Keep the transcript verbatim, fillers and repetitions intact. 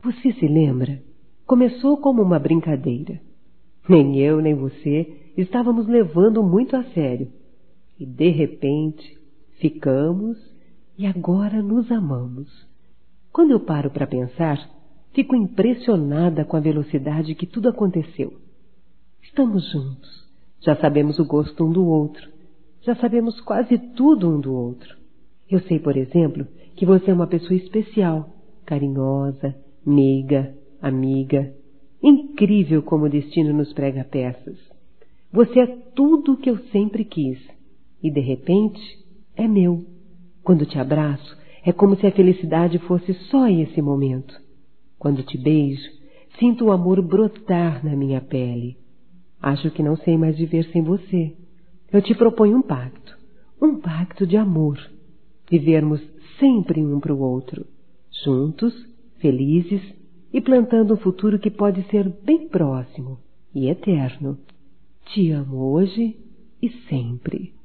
Você se lembra? Começou como uma brincadeira. Nem eu, nem você estávamos levando muito a sério. E, de repente, ficamos e agora nos amamos. Quando eu paro para pensar, fico impressionada com a velocidade que tudo aconteceu. Estamos juntos. Já sabemos o gosto um do outro. Já sabemos quase tudo um do outro. Eu sei, por exemplo, que você é uma pessoa especial, carinhosa, meiga, amiga. Incrível como o destino nos prega peças. Você é tudo o que eu sempre quis. E, de repente, é meu. Quando te abraço, é como se a felicidade fosse só esse momento. Quando te beijo, sinto o amor brotar na minha pele. Acho que não sei mais viver sem você. Eu te proponho um pacto. Um pacto de amor. Vivermos sempre um para o outro. Juntos, felizes e plantando um futuro que pode ser bem próximo e eterno. Te amo hoje e sempre.